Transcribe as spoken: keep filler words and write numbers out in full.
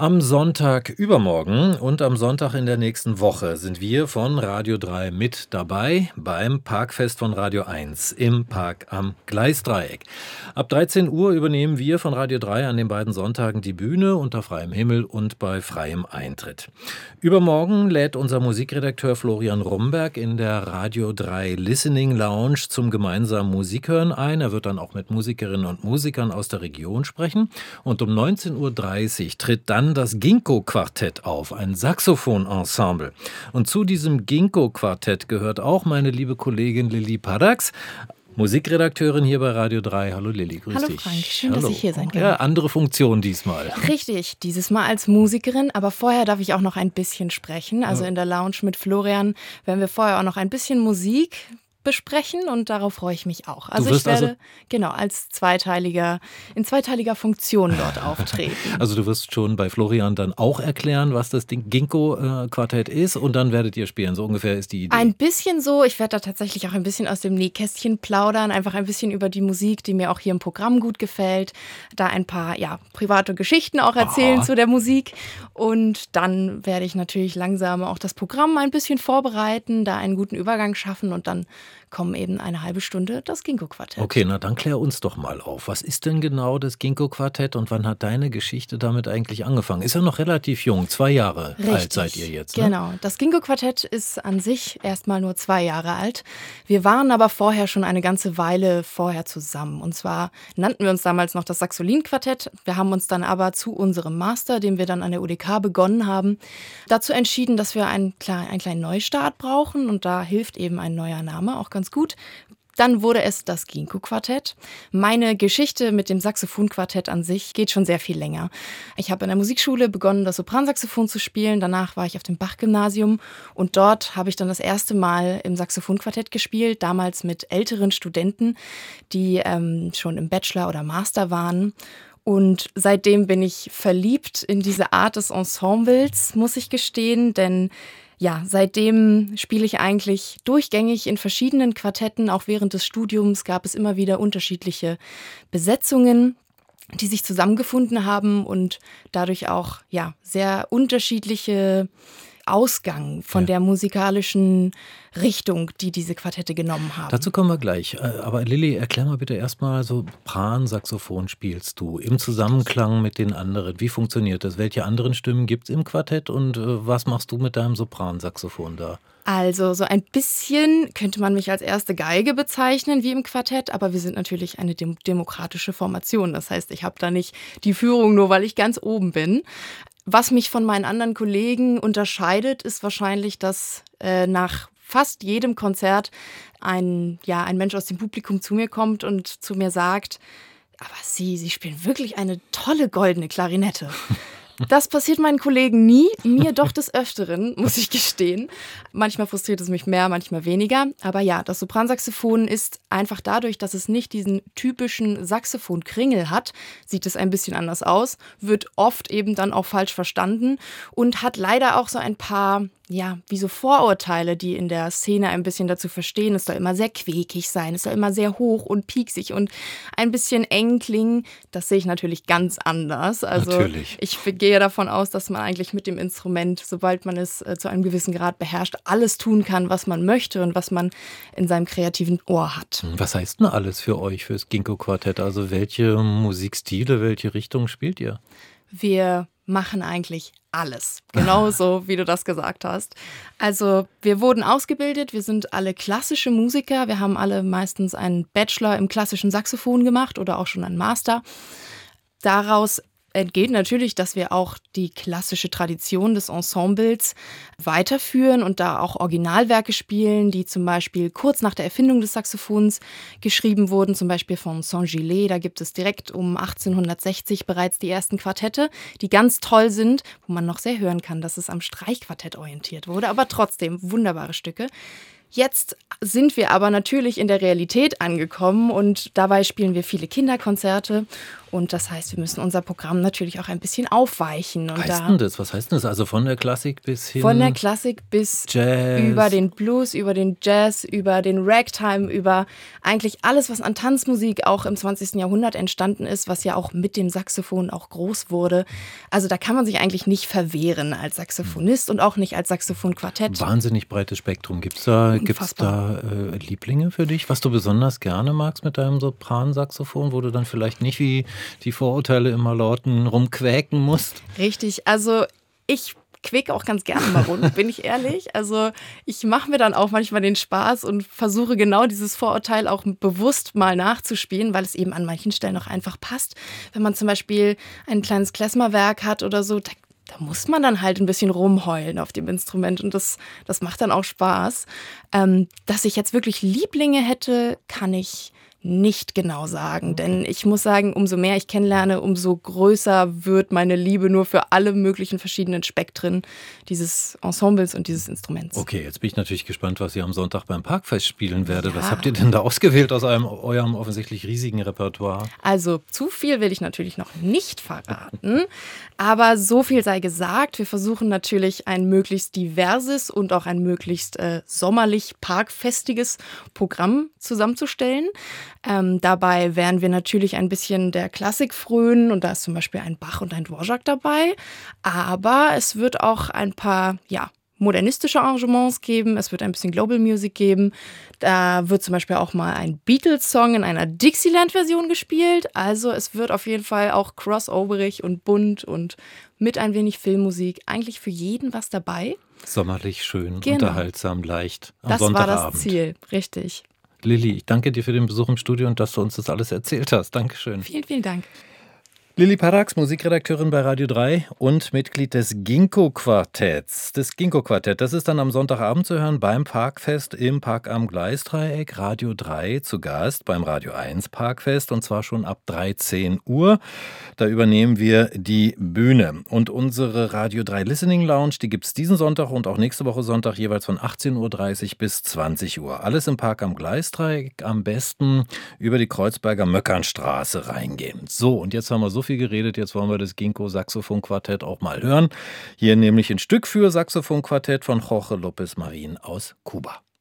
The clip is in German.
Am Sonntag übermorgen und am Sonntag in der nächsten Woche sind wir von Radio drei mit dabei beim Parkfest von Radio eins im Park am Gleisdreieck. Ab dreizehn Uhr übernehmen wir von Radio drei an den beiden Sonntagen die Bühne unter freiem Himmel und bei freiem Eintritt. Übermorgen lädt unser Musikredakteur Florian Romberg in der Radio drei Listening Lounge zum gemeinsamen Musikhören ein. Er wird dann auch mit Musikerinnen und Musikern aus der Region sprechen. Und um neunzehn Uhr dreißig tritt dann das Ginkgo-Quartett auf, ein Saxophon-Ensemble. Und zu diesem Ginkgo-Quartett gehört auch meine liebe Kollegin Lilly Paddax, Musikredakteurin hier bei Radio drei. Hallo Lilly, grüß Hallo dich. Frank, schön, Hallo. dass ich hier sein kann. Ja, andere Funktion diesmal. Richtig, dieses Mal als Musikerin, aber vorher darf ich auch noch ein bisschen sprechen. Also in der Lounge mit Florian werden wir vorher auch noch ein bisschen Musik besprechen und darauf freue ich mich auch. Also ich werde also genau als zweiteiliger, in zweiteiliger Funktion dort auftreten. Also du wirst schon bei Florian dann auch erklären, was das Ginkgo-Quartett ist und dann werdet ihr spielen. So ungefähr ist die Idee. Ein bisschen so. Ich werde da tatsächlich auch ein bisschen aus dem Nähkästchen plaudern, einfach ein bisschen über die Musik, die mir auch hier im Programm gut gefällt. Da ein paar ja, private Geschichten auch erzählen Aha. zu der Musik. Und dann werde ich natürlich langsam auch das Programm ein bisschen vorbereiten, da einen guten Übergang schaffen und dann kommen eben eine halbe Stunde das Ginkgo-Quartett. Okay, na dann klär uns doch mal auf. Was ist denn genau das Ginkgo-Quartett und wann hat deine Geschichte damit eigentlich angefangen? Ist ja noch relativ jung, zwei Jahre Richtig, alt seid ihr jetzt. Ne? Genau, das Ginkgo-Quartett ist an sich erstmal nur zwei Jahre alt. Wir waren aber vorher schon eine ganze Weile vorher zusammen. Und zwar nannten wir uns damals noch das Saxolin-Quartett. Wir haben uns dann aber zu unserem Master, den wir dann an der U D K begonnen haben, dazu entschieden, dass wir einen, einen kleinen Neustart brauchen. Und da hilft eben ein neuer Name auch ganz gut. Dann wurde es das Ginkgo-Quartett. Meine Geschichte mit dem Saxophon-Quartett an sich geht schon sehr viel länger. Ich habe in der Musikschule begonnen, das Sopransaxophon zu spielen. Danach war ich auf dem Bach-Gymnasium und dort habe ich dann das erste Mal im Saxophon-Quartett gespielt, damals mit älteren Studenten, die ähm, schon im Bachelor oder Master waren. Und seitdem bin ich verliebt in diese Art des Ensembles, muss ich gestehen, denn ja, seitdem spiele ich eigentlich durchgängig in verschiedenen Quartetten. Auch während des Studiums gab es immer wieder unterschiedliche Besetzungen, die sich zusammengefunden haben und dadurch auch ja, sehr unterschiedliche Ausgang von ja. der musikalischen Richtung, die diese Quartette genommen haben. Dazu kommen wir gleich. Aber Lilly, erklär mal bitte erstmal, so Sopran-Saxophon spielst du im Zusammenklang mit den anderen. Wie funktioniert das? Welche anderen Stimmen gibt es im Quartett und äh, was machst du mit deinem Sopran-Saxophon da? Also so ein bisschen könnte man mich als erste Geige bezeichnen wie im Quartett, aber wir sind natürlich eine dem- demokratische Formation. Das heißt, ich habe da nicht die Führung, nur weil ich ganz oben bin. Was mich von meinen anderen Kollegen unterscheidet, ist wahrscheinlich, dass äh, nach fast jedem Konzert ein, ja, ein Mensch aus dem Publikum zu mir kommt und zu mir sagt, aber Sie, Sie spielen wirklich eine tolle goldene Klarinette. Das passiert meinen Kollegen nie, mir doch des Öfteren, muss ich gestehen. Manchmal frustriert es mich mehr, manchmal weniger. Aber ja, das Sopransaxophon ist einfach dadurch, dass es nicht diesen typischen Saxophon-Kringel hat, sieht es ein bisschen anders aus, wird oft eben dann auch falsch verstanden und hat leider auch so ein paar, ja, wie so Vorurteile, die in der Szene ein bisschen dazu verstehen. Es soll immer sehr quäkig sein, es soll immer sehr hoch und pieksig und ein bisschen eng klingen. Das sehe ich natürlich ganz anders. Also natürlich. Ich gehe davon aus, dass man eigentlich mit dem Instrument, sobald man es äh, zu einem gewissen Grad beherrscht, alles tun kann, was man möchte und was man in seinem kreativen Ohr hat. Was heißt denn alles für euch, fürs Ginkgo-Quartett? Also welche Musikstile, welche Richtung spielt ihr? Wir machen eigentlich alles. Genauso, wie du das gesagt hast. Also wir wurden ausgebildet, wir sind alle klassische Musiker. Wir haben alle meistens einen Bachelor im klassischen Saxophon gemacht oder auch schon einen Master. Daraus entgeht natürlich, dass wir auch die klassische Tradition des Ensembles weiterführen und da auch Originalwerke spielen, die zum Beispiel kurz nach der Erfindung des Saxophons geschrieben wurden, zum Beispiel von Saint-Gilles. Da gibt es direkt um achtzehnhundertsechzig bereits die ersten Quartette, die ganz toll sind, wo man noch sehr hören kann, dass es am Streichquartett orientiert wurde, aber trotzdem wunderbare Stücke. Jetzt sind wir aber natürlich in der Realität angekommen und dabei spielen wir viele Kinderkonzerte. Und das heißt, wir müssen unser Programm natürlich auch ein bisschen aufweichen. Und Was heißt da denn das? Was heißt denn das? Also von der Klassik bis hin von der Klassik bis Jazz. über den Blues, über den Jazz, über den Ragtime, über eigentlich alles, was an Tanzmusik auch im zwanzigsten Jahrhundert entstanden ist, was ja auch mit dem Saxophon auch groß wurde. Also da kann man sich eigentlich nicht verwehren als Saxophonist und auch nicht als Saxophonquartett. Wahnsinnig breites Spektrum. Gibt es da, gibt's da Unfassbar. äh, Lieblinge für dich, was du besonders gerne magst mit deinem Sopransaxophon, wo du dann vielleicht nicht wie die Vorurteile immer lauten rumquäken musst? Richtig, also ich quäke auch ganz gerne mal rum, bin ich ehrlich. Also ich mache mir dann auch manchmal den Spaß und versuche genau dieses Vorurteil auch bewusst mal nachzuspielen, weil es eben an manchen Stellen auch einfach passt. Wenn man zum Beispiel ein kleines Klezmerwerk hat oder so, da, da muss man dann halt ein bisschen rumheulen auf dem Instrument und das, das macht dann auch Spaß. Ähm, dass ich jetzt wirklich Lieblinge hätte, kann ich nicht genau sagen, denn ich muss sagen, umso mehr ich kennenlerne, umso größer wird meine Liebe nur für alle möglichen verschiedenen Spektren dieses Ensembles und dieses Instruments. Okay, jetzt bin ich natürlich gespannt, was ihr am Sonntag beim Parkfest spielen werdet. Ja. Was habt ihr denn da ausgewählt aus einem, eurem offensichtlich riesigen Repertoire? Also zu viel will ich natürlich noch nicht verraten, aber so viel sei gesagt. Wir versuchen natürlich ein möglichst diverses und auch ein möglichst äh, sommerlich parkfestiges Programm zusammenzustellen. Ähm, dabei werden wir natürlich ein bisschen der Klassik frönen und da ist zum Beispiel ein Bach und ein Dvorak dabei. Aber es wird auch ein paar, ja, modernistische Arrangements geben. Es wird ein bisschen Global Music geben. Da wird zum Beispiel auch mal ein Beatles-Song in einer Dixieland-Version gespielt. Also es wird auf jeden Fall auch crossoverig und bunt und mit ein wenig Filmmusik. Eigentlich für jeden was dabei. Sommerlich schön, Genau. unterhaltsam, leicht am Das war Sonntagabend. das Ziel, richtig. Lilly, ich danke dir für den Besuch im Studio und dass du uns das alles erzählt hast. Dankeschön. Vielen, vielen Dank. Lilly Parax, Musikredakteurin bei Radio drei und Mitglied des Ginkgo-Quartetts. Das Ginkgo-Quartett, das ist dann am Sonntagabend zu hören beim Parkfest im Park am Gleisdreieck. Radio drei zu Gast beim Radio eins Parkfest und zwar schon ab dreizehn Uhr. Da übernehmen wir die Bühne. Und unsere Radio drei Listening Lounge, die gibt es diesen Sonntag und auch nächste Woche Sonntag jeweils von achtzehn Uhr dreißig bis zwanzig Uhr. Alles im Park am Gleisdreieck, am besten über die Kreuzberger Möckernstraße reingehen. So, und jetzt haben wir so viel geredet, jetzt wollen wir das Ginkgo-Saxophon-Quartett auch mal hören. Hier nämlich ein Stück für Saxophon-Quartett von Jorge López Marín aus Kuba.